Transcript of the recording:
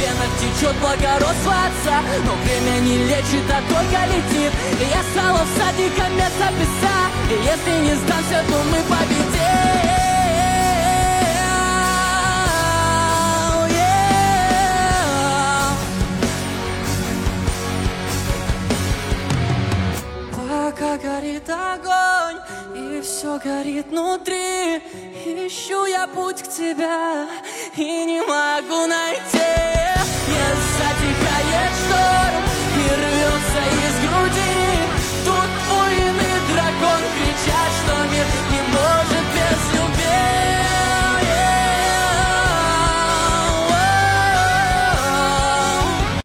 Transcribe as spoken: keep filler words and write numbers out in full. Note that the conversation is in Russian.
венах течет благородство отца. Но время не лечит, а только летит. И я стала всадником вместо песа. И если не сдамся, то мы победим. Пока горит огонь, и все горит внутри, ищу я путь к тебе, и не могу найти. Я